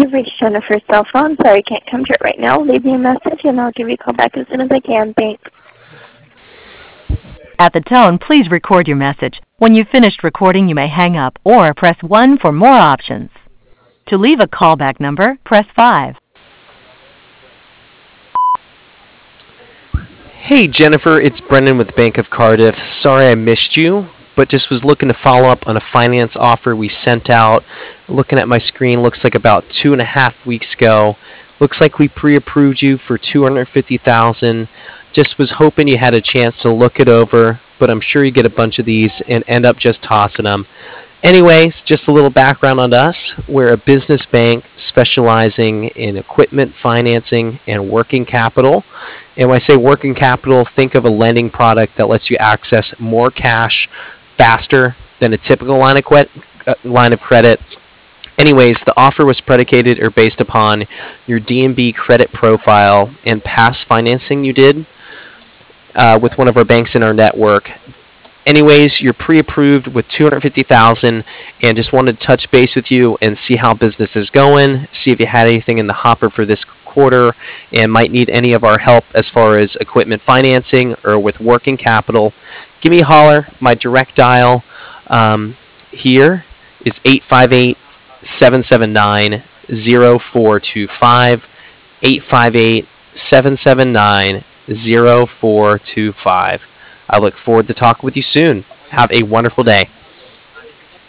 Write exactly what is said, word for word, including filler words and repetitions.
You've reached Jennifer's cell phone. Sorry, I can't come to it right now. Leave me a message, and I'll give you a call back as soon as I can. Thanks. At the tone, please record your message. When you've finished recording, you may hang up or press one for more options. To leave a callback number, press five. Hey Jennifer, it's Brendan with Bank of Cardiff. Sorry I missed you, but just was looking to follow up on a finance offer we sent out. Looking at my screen, looks like about two and a half weeks ago. Looks like we pre-approved you for two hundred fifty thousand dollars. Just was hoping you had a chance to look it over, but I'm sure you get a bunch of these and end up just tossing them. Anyways, just a little background on us. We're a business bank specializing in equipment financing and working capital. And when I say working capital, think of a lending product that lets you access more cash faster than a typical line of, que- uh, line of credit. Anyways, the offer was predicated or based upon your D and B credit profile and past financing you did uh, with one of our banks in our network. Anyways, you're pre-approved with two hundred fifty thousand dollars and just wanted to touch base with you and see how business is going, see if you had anything in the hopper for this quarter and might need any of our help as far as equipment financing or with working capital. Give me a holler. My direct dial um, here is eight five eight, seven seven nine, zero four two five, eight five eight, seven seven nine, zero four two five. I look forward to talking with you soon. Have a wonderful day.